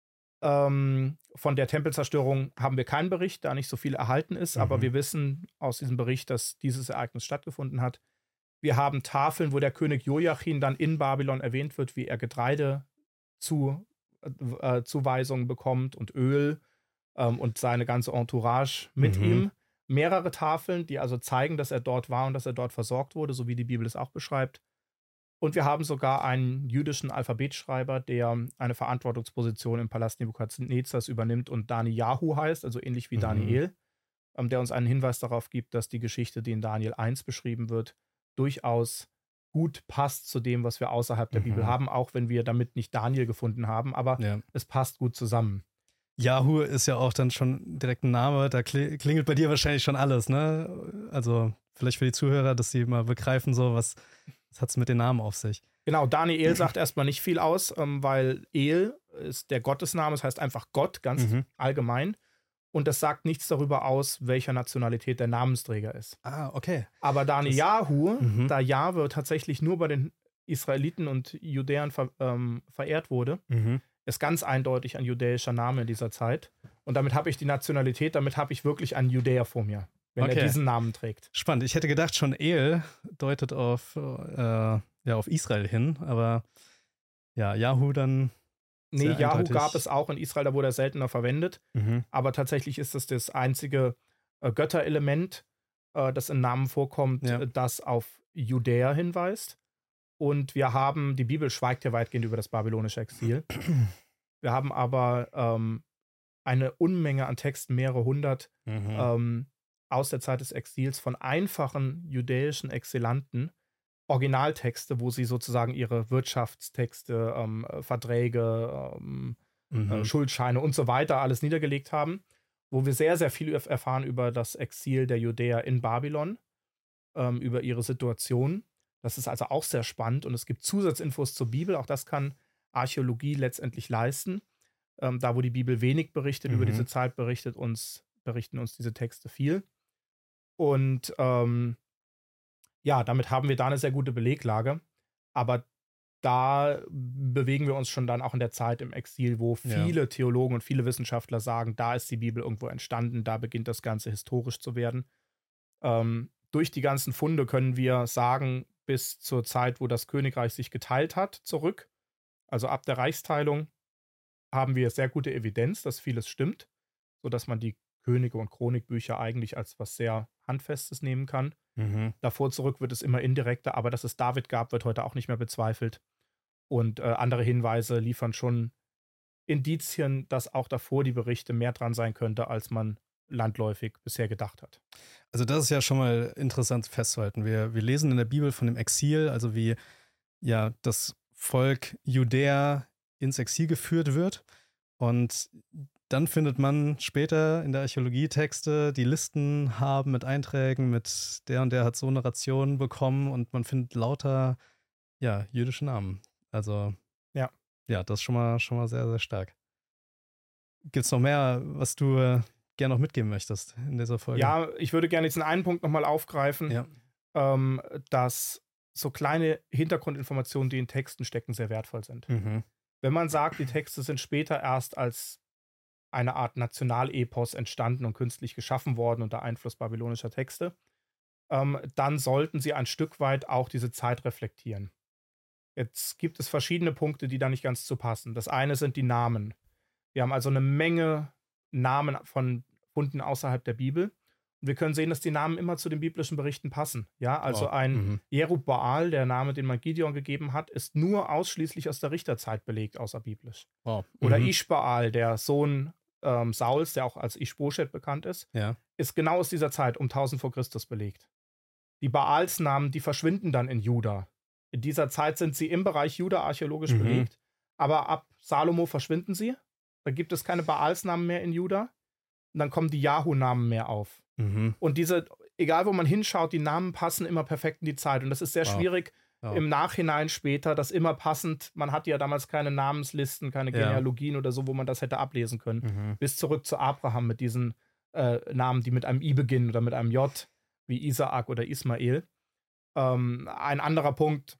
Ähm, von der Tempelzerstörung haben wir keinen Bericht, da nicht so viel erhalten ist, aber Mhm. wir wissen aus diesem Bericht, dass dieses Ereignis stattgefunden hat. Wir haben Tafeln, wo der König Joachim dann in Babylon erwähnt wird, wie er Getreide zu, äh, Zuweisungen bekommt und Öl ähm, und seine ganze Entourage mit Mhm. ihm. Mehrere Tafeln, die also zeigen, dass er dort war und dass er dort versorgt wurde, so wie die Bibel es auch beschreibt. Und wir haben sogar einen jüdischen Alphabetschreiber, der eine Verantwortungsposition im Palast Nebukadnezars übernimmt und Danijahu heißt, also ähnlich wie Mhm. Daniel, ähm, der uns einen Hinweis darauf gibt, dass die Geschichte, die in Daniel eins beschrieben wird, durchaus gut passt zu dem, was wir außerhalb der Mhm. Bibel haben, auch wenn wir damit nicht Daniel gefunden haben, aber Ja. es passt gut zusammen. Yahoo ist ja auch dann schon direkt ein Name, da kli- klingelt bei dir wahrscheinlich schon alles, ne? Also vielleicht für die Zuhörer, dass sie mal begreifen, so was, was hat es mit den Namen auf sich. Genau, Daniel sagt erstmal nicht viel aus, ähm, weil El ist der Gottesname, das heißt einfach Gott, ganz Mhm. allgemein. Und das sagt nichts darüber aus, welcher Nationalität der Namensträger ist. Ah, okay. Aber Danijahu, Mhm. da Jahwe tatsächlich nur bei den Israeliten und Judäern ver, ähm, verehrt wurde, Mhm. ist ganz eindeutig ein judäischer Name in dieser Zeit. Und damit habe ich die Nationalität, damit habe ich wirklich einen Judäer vor mir, wenn Okay. er diesen Namen trägt. Spannend. Ich hätte gedacht, schon El deutet auf, äh, ja, auf Israel hin, aber ja, Yahoo dann. Nee, Sehr Jahu eindeutig. gab es auch in Israel, da wurde er seltener verwendet. Mhm. Aber tatsächlich ist es das einzige äh, Götterelement, äh, das in Namen vorkommt, Ja. äh, das auf Judäa hinweist. Und wir haben, die Bibel schweigt ja weitgehend über das babylonische Exil. Wir haben aber ähm, eine Unmenge an Texten, mehrere hundert, Mhm. ähm, aus der Zeit des Exils von einfachen judäischen Exilanten, Originaltexte, wo sie sozusagen ihre Wirtschaftstexte, ähm, Verträge, ähm, Mhm. äh, Schuldscheine und so weiter alles niedergelegt haben, wo wir sehr, sehr viel erfahren über das Exil der Judäer in Babylon, ähm, über ihre Situation. Das ist also auch sehr spannend und es gibt Zusatzinfos zur Bibel, auch das kann Archäologie letztendlich leisten. Ähm, da, wo die Bibel wenig berichtet über Mhm. diese Zeit, berichtet uns, berichten uns diese Texte viel. Und ähm, ja, damit haben wir da eine sehr gute Beleglage. Aber da bewegen wir uns schon dann auch in der Zeit im Exil, wo viele ja. Theologen und viele Wissenschaftler sagen, da ist die Bibel irgendwo entstanden, da beginnt das Ganze historisch zu werden. Ähm, durch die ganzen Funde können wir sagen, bis zur Zeit, wo das Königreich sich geteilt hat, zurück, also ab der Reichsteilung, haben wir sehr gute Evidenz, dass vieles stimmt, sodass man die Könige- und Chronikbücher eigentlich als was sehr Handfestes nehmen kann. Mhm. Davor zurück wird es immer indirekter, aber dass es David gab, wird heute auch nicht mehr bezweifelt. Und äh, andere Hinweise liefern schon Indizien, dass auch davor die Berichte mehr dran sein könnte, als man landläufig bisher gedacht hat. Also das ist ja schon mal interessant festzuhalten. Wir, wir lesen in der Bibel von dem Exil, also wie ja das Volk Judäa ins Exil geführt wird. Und dann findet man später in der Archäologie Texte, die Listen haben mit Einträgen, mit der und der hat so eine Ration bekommen und man findet lauter ja, jüdische Namen. Also ja, ja, das ist schon mal, schon mal sehr, sehr stark. Gibt es noch mehr, was du äh, gerne noch mitgeben möchtest in dieser Folge? Ja, ich würde gerne jetzt einen Punkt nochmal aufgreifen, ja. ähm, dass so kleine Hintergrundinformationen, die in Texten stecken, sehr wertvoll sind. Mhm. Wenn man sagt, die Texte sind später erst als eine Art Nationalepos entstanden und künstlich geschaffen worden unter Einfluss babylonischer Texte, ähm, dann sollten sie ein Stück weit auch diese Zeit reflektieren. Jetzt gibt es verschiedene Punkte, die da nicht ganz zu passen. Das eine sind die Namen. Wir haben also eine Menge Namen von Funden außerhalb der Bibel. Und wir können sehen, dass die Namen immer zu den biblischen Berichten passen. Ja, also wow. ein mhm. Jerub-Baal, der Name, den man Gideon gegeben hat, ist nur ausschließlich aus der Richterzeit belegt, außerbiblisch. Wow. Oder mhm. Ish-Baal, der Sohn ähm, Sauls, der auch als Ish-Boschet bekannt ist, ja. ist genau aus dieser Zeit um tausend vor Christus belegt. Die Baals-Namen, die verschwinden dann in Juda. In dieser Zeit sind sie im Bereich Juda archäologisch mhm. belegt, aber ab Salomo verschwinden sie. Da gibt es keine Baals-Namen mehr in Juda. Und dann kommen die Jahu-Namen mehr auf. Mhm. Und diese, egal wo man hinschaut, die Namen passen immer perfekt in die Zeit. Und das ist sehr wow. schwierig wow. im Nachhinein später, das immer passend, man hatte ja damals keine Namenslisten, keine ja. Genealogien oder so, wo man das hätte ablesen können. Mhm. Bis zurück zu Abraham mit diesen äh, Namen, die mit einem I beginnen oder mit einem J, wie Isaak oder Ismael. Ähm, ein anderer Punkt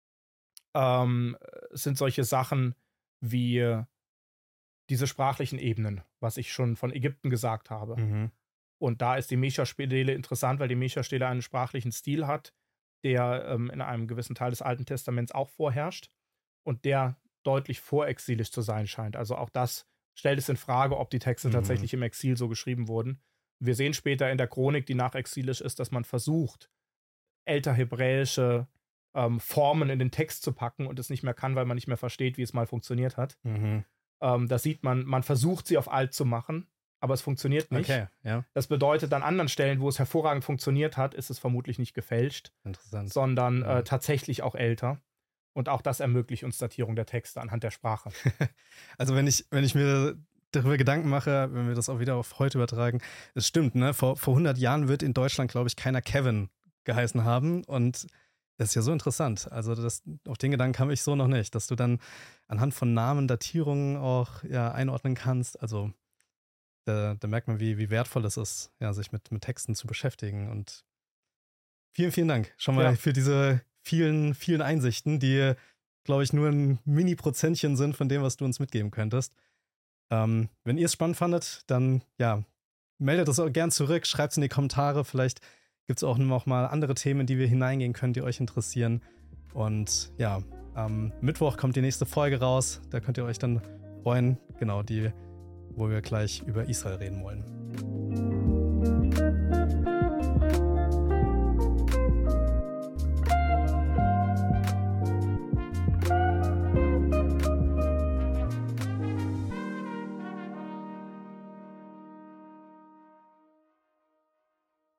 ähm, sind solche Sachen wie diese sprachlichen Ebenen, was ich schon von Ägypten gesagt habe. Mhm. Und da ist die Mesha-Stele interessant, weil die Mesha-Stele einen sprachlichen Stil hat, der ähm, in einem gewissen Teil des Alten Testaments auch vorherrscht und der deutlich vorexilisch zu sein scheint. Also auch das stellt es in Frage, ob die Texte mhm. tatsächlich im Exil so geschrieben wurden. Wir sehen später in der Chronik, die nachexilisch ist, dass man versucht, älterhebräische ähm, Formen in den Text zu packen und es nicht mehr kann, weil man nicht mehr versteht, wie es mal funktioniert hat. Mhm. Ähm, da sieht man, man versucht sie auf alt zu machen, aber es funktioniert nicht. Okay, ja. Das bedeutet, an anderen Stellen, wo es hervorragend funktioniert hat, ist es vermutlich nicht gefälscht, Interessant. sondern ja. äh, tatsächlich auch älter. Und auch das ermöglicht uns Datierung der Texte anhand der Sprache. Also wenn ich, wenn ich mir darüber Gedanken mache, wenn wir das auch wieder auf heute übertragen, es stimmt, ne? Vor, vor hundert Jahren wird in Deutschland, glaube ich, keiner Kevin geheißen haben und das ist ja so interessant. Also das, auf den Gedanken kam ich so noch nicht, dass du dann anhand von Namen, Datierungen auch ja, einordnen kannst. Also da, da merkt man, wie, wie wertvoll es ist, ja, sich mit, mit Texten zu beschäftigen. Und vielen, vielen Dank schon mal ja. für diese vielen, vielen Einsichten, die, glaube ich, nur ein Mini-Prozentchen sind von dem, was du uns mitgeben könntest. Ähm, wenn ihr es spannend fandet, dann ja, meldet es auch gern zurück, schreibt es in die Kommentare. Vielleicht gibt es auch noch mal andere Themen, in die wir hineingehen können, die euch interessieren. Und ja, am Mittwoch kommt die nächste Folge raus. Da könnt ihr euch dann freuen, genau die, wo wir gleich über Israel reden wollen.